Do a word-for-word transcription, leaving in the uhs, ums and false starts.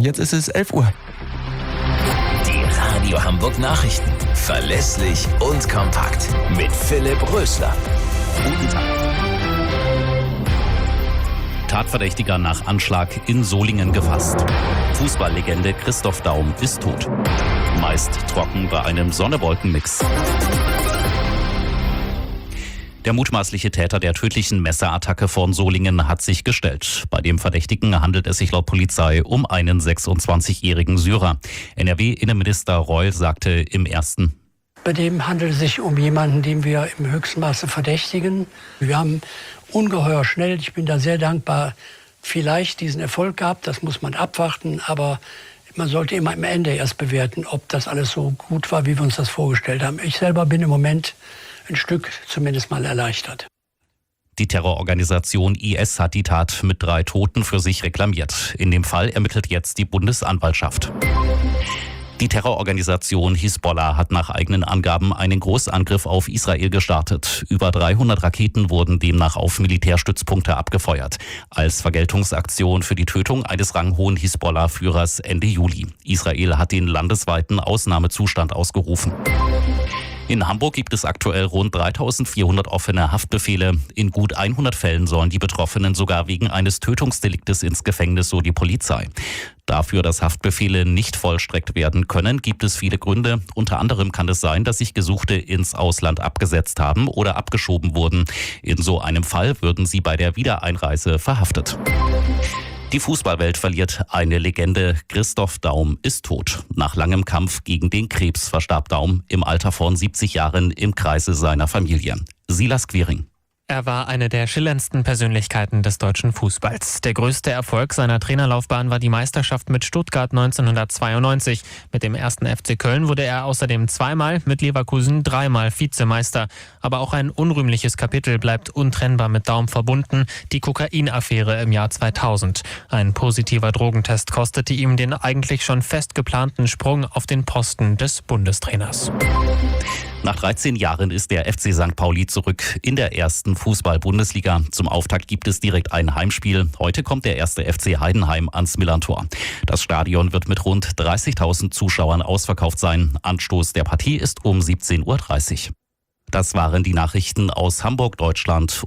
jetzt ist es elf Uhr. Die Radio Hamburg Nachrichten. Verlässlich und kompakt. Mit Philipp Rösler. Guten Tag. Tatverdächtiger nach Anschlag in Solingen gefasst. Fußballlegende Christoph Daum ist tot. Meist trocken bei einem Sonne-Wolken-Mix. Der mutmaßliche Täter der tödlichen Messerattacke von Solingen hat sich gestellt. Bei dem Verdächtigen handelt es sich laut Polizei um einen sechsundzwanzigjährigen Syrer. N R W-Innenminister Reul sagte im ersten: Bei dem handelt es sich um jemanden, den wir im höchsten Maße verdächtigen. Wir haben ungeheuer schnell, ich bin da sehr dankbar, vielleicht diesen Erfolg gehabt. Das muss man abwarten, aber man sollte immer am Ende erst bewerten, ob das alles so gut war, wie wir uns das vorgestellt haben. Ich selber bin im Moment ein Stück zumindest mal erleichtert. Die Terrororganisation I S hat die Tat mit drei Toten für sich reklamiert. In dem Fall ermittelt jetzt die Bundesanwaltschaft. Die Terrororganisation Hisbollah hat nach eigenen Angaben einen Großangriff auf Israel gestartet. Über dreihundert Raketen wurden demnach auf Militärstützpunkte abgefeuert. Als Vergeltungsaktion für die Tötung eines ranghohen Hisbollah-Führers Ende Juli. Israel hat den landesweiten Ausnahmezustand ausgerufen. In Hamburg gibt es aktuell rund dreitausendvierhundert offene Haftbefehle. In gut hundert Fällen sollen die Betroffenen sogar wegen eines Tötungsdeliktes ins Gefängnis, so die Polizei. Dafür, dass Haftbefehle nicht vollstreckt werden können, gibt es viele Gründe. Unter anderem kann es sein, dass sich Gesuchte ins Ausland abgesetzt haben oder abgeschoben wurden. In so einem Fall würden sie bei der Wiedereinreise verhaftet. Die Fußballwelt verliert eine Legende. Christoph Daum ist tot. Nach langem Kampf gegen den Krebs verstarb Daum im Alter von siebzig Jahren im Kreise seiner Familie. Silas Quiring. Er war eine der schillerndsten Persönlichkeiten des deutschen Fußballs. Der größte Erfolg seiner Trainerlaufbahn war die Meisterschaft mit Stuttgart neunzehnhundertzweiundneunzig. Mit dem ersten F C Köln wurde er außerdem zweimal, mit Leverkusen dreimal Vizemeister. Aber auch ein unrühmliches Kapitel bleibt untrennbar mit Daum verbunden, die Kokainaffäre im Jahr zweitausend. Ein positiver Drogentest kostete ihm den eigentlich schon fest geplanten Sprung auf den Posten des Bundestrainers. Nach dreizehn Jahren ist der F C Sankt Pauli zurück in der ersten Fußball-Bundesliga. Zum Auftakt gibt es direkt ein Heimspiel. Heute kommt der erste F C Heidenheim ans Millerntor. Das Stadion wird mit rund dreißigtausend Zuschauern ausverkauft sein. Anstoß der Partie ist um siebzehn Uhr dreißig. Das waren die Nachrichten aus Hamburg, Deutschland